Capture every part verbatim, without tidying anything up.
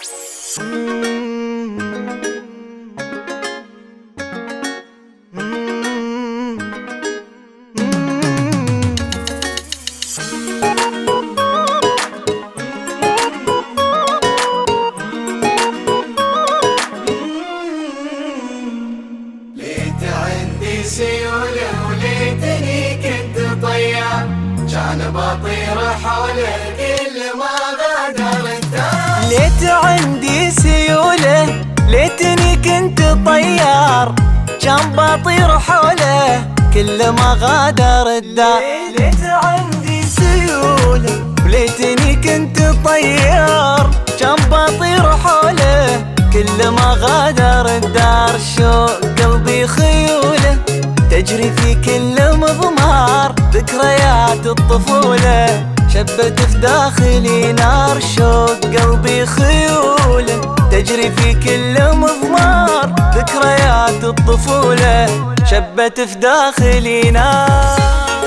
ليت عندي سيولة وليتني كنت طيار، كان بطير حولك كل ما غادر الدار. ليت عندي سيولة ليتني كنت طيار، كان بطير حوله كل ما غادر الدار. ليت عندي سيولة وليتني كنت طيار، كان بطير حوله كل ما غادر الدار. شوق قلبي خيوله تجري في كل مضمار، ذكريات الطفولة شبت في داخلي نار. شوق قلبي خيوله تجري في كل مضمار، ذكريات الطفولة شبت في داخلي نار.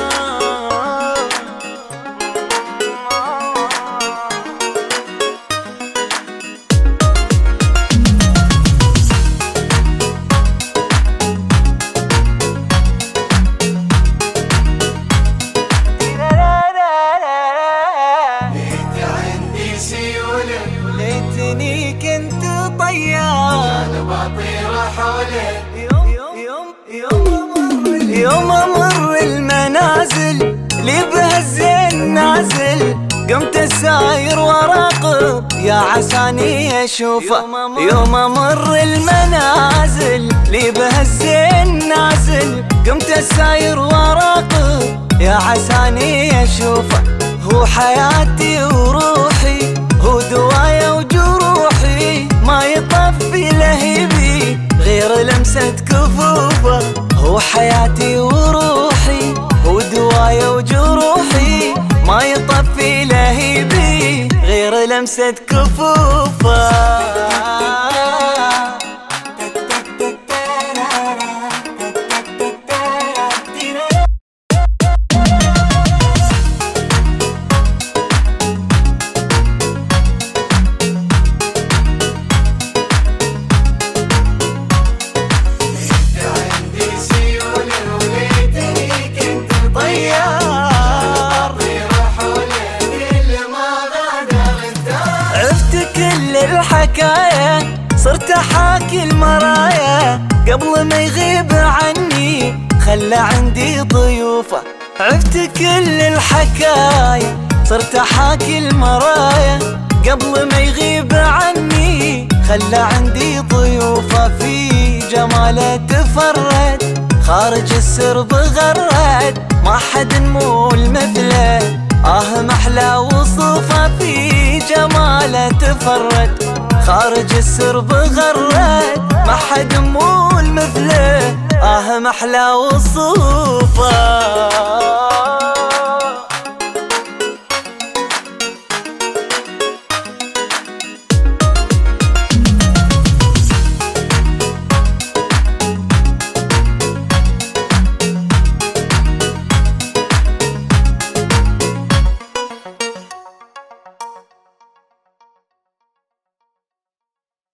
ليتني كنت طيار، كان بطير حولك يوم يوم يوم يوم امر المنازل لي بهالزين نازل، قمت اساير وراقب يا عساني اشوفه. يوم امر المنازل لي بهالزين نازل، قمت اساير وراقب يا عساني اشوفه. هو حياتي وروحي، هو دوايا وجروحي، ما يطفي لهيبي غير لمسة كفوفه. هو حياتي وروحي، هو دوايا وجروحي، ما يطفي لهيبي غير لمسة كفوفه. الحكاية صرت احاكي المرايا، قبل ما يغيب عني خلى عندي ضيوفه. عرفت كل الحكاية صرت احاكي المرايا، قبل ما يغيب عني خلى عندي ضيوفه. في جماله تفرد خارج السرب غرد، ما حد نمول مثله آه محلى وصوفه. في جماله تفرد خارج السرب غرد، ما حد مول مثله آه محلى وصوفه.